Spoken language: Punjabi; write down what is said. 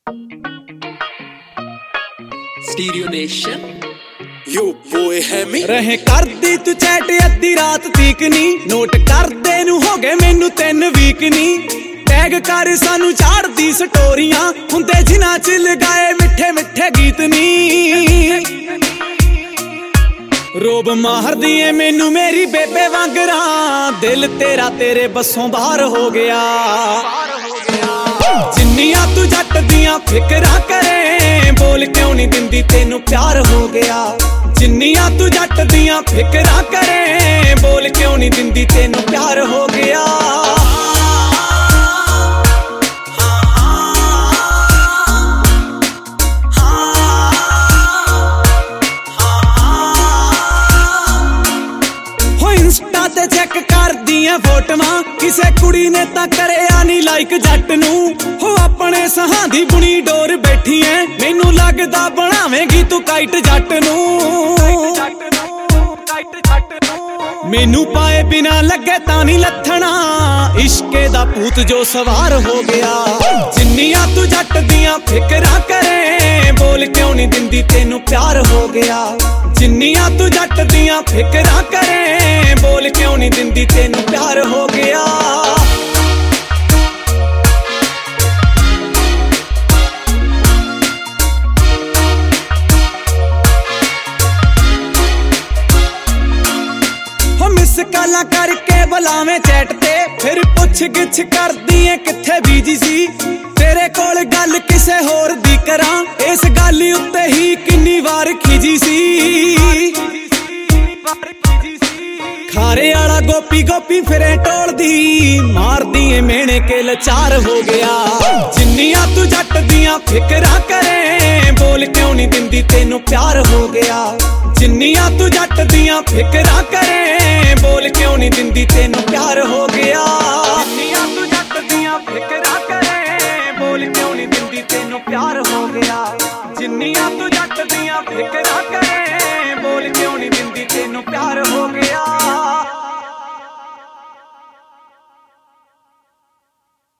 Stereo Nation Yo boy है मी ਰਹੇ ਕਰਦੀ ਤੂੰ ਚੈਟ ਅੱਧੀ ਰਾਤ ਤੀਕ ਨੀ ਨੋਟ ਕਰਦੇ ਨੂੰ ਹੋ ਗਏ ਮੈਨੂੰ 3 ਵੀਕ ਨੀ ਟੈਗ ਕਰ ਸਾਨੂੰ ਚਾੜਦੀ ਸਟੋਰੀਆਂ ਹੁੰਦੇ ਜਿਨ੍ਹਾਂ ਚ ਲਗਾਏ ਮਿੱਠੇ ਮਿੱਠੇ ਗੀਤ ਨੀ ਰੋਬ ਮਾਰਦੀ ਏ ਮੈਨੂੰ ਮੇਰੀ ਬੇਬੇ ਵਾਂਗਰਾਂ ਦਿਲ ਤੇਰਾ ਤੇਰੇ ਬੱਸੋਂ ਬਾਹਰ ਹੋ ਗਿਆ ਜਿੰਨੀਆਂ ਤੂੰ ਜੱਟ ਦੀਆਂ ਫਿਕਰਾਂ ਕਰੇ ਬੋਲ ਕਿਉਂ ਨਹੀਂ ਦਿੰਦੀ ਤੈਨੂੰ ਪਿਆਰ ਹੋ ਗਿਆ ਜਿੰਨੀਆਂ ਤੂੰ ਜੱਟ ਦੀਆਂ ਫਿਕਰਾਂ ਕਰੇ ਬੋਲ ਕਿਉਂ ਨਹੀਂ ਦਿੰਦੀ ਤੈਨੂੰ ਪਿਆਰ ਹੋ ਗਿਆ ਹੋ ਇੰਸਟਾ ਤੇ ਚੈੱਕ ਕਰਦੀਆਂ ਫੋਟੋਆਂ ਕਿਸੇ ਕੁੜੀ ਨੇ ਤਾਂ ਕਰਿਆ ਨਹੀਂ ਲਾਈਕ ਜੱਟ ਨੂੰ ਹੋ ਆਪਣੇ ਸਹਾਂ ਦੀ ਬੁਣੀ ਡੋਰ ਬੈਠੀ ਐ ਮੈਨੂੰ ਲੱਗਦਾ ਬਣਾਵੇਂਗੀ ਤੂੰ ਕਾਈਟ ਜੱਟ ਨੂੰ ਮੈਨੂੰ ਪਾਏ ਬਿਨਾ ਲੱਗੇ ਤਾਂ ਨਹੀਂ ਲੱਥਣਾ ਇਸ਼ਕੇ ਦਾ ਭੂਤ ਜੋ ਸਵਾਰ ਹੋ ਗਿਆ ਜਿੰਨੀਆਂ ਤੂੰ ਜੱਟ ਦੀਆਂ ਫਿਕਰਾਂ ਕਰੇ ਬੋਲ ਕਿਉਂ ਨਹੀਂ ਦਿੰਦੀ ਤੈਨੂੰ ਪਿਆਰ ਹੋ ਗਿਆ ਜਿੰਨੀਆਂ ਤੂੰ ਜੱਟ ਦੀਆਂ ਫਿਕਰਾਂ ਕਰੇ ਬੋਲ ਕਿਉਂ ਨਹੀਂ ਦਿੰਦੀ ਤੈਨੂੰ ਪਿਆਰ ਹੋ ਗਿਆ ਮਿਸ ਕਾਲਾਂ ਕਰਕੇ ਬੁਲਾਵੇਂ ਚੈਟ ਤੇ ਫਿਰ ਪੁੱਛ ਗਿੱਛ ਕਰਦੀ ਏ ਕਿੱਥੇ ਬੀਜੀ ਸੀ ਤੇਰੇ ਕੋਲ ਗੱਲ ਕਿਸੇ ਹੋਰ ਦੀ ਕਰਾਂ ਇਸ ਗੱਲ ਉੱਤੇ ਹੀ ਕਿੰਨੀ ਵਾਰ ਖਿਜੀ ਸੀ ਖਾਰੇ ਵਾਲਾ ਗੋਪੀ ਗੋਪੀ ਫਿਰੇ ਟੋਲਦੀ ਮਾਰਦੀ ਏ ਮੇਣੇ ਕੇ ਲਾਚਾਰ ਹੋ ਗਿਆ ਜਿੰਨੀਆਂ ਤੂੰ ਜੱਟ ਦੀਆਂ ਫਿਕਰਾਂ ਕਰੇ ਬੋਲ ਕਿਉਂ ਨਹੀਂ ਦਿੰਦੀ ਤੈਨੂੰ ਪਿਆਰ ਹੋ ਗਿਆ ਜਿੰਨੀਆਂ ਤੂੰ ਜੱਟ ਦੀਆਂ ਫਿਕਰਾਂ ਕਰੇ ਬੋਲ ਕਿਉਂ ਨਹੀਂ ਦਿੰਦੀ ਤੈਨੂੰ ਪਿਆਰ ਹੋ ਗਿਆ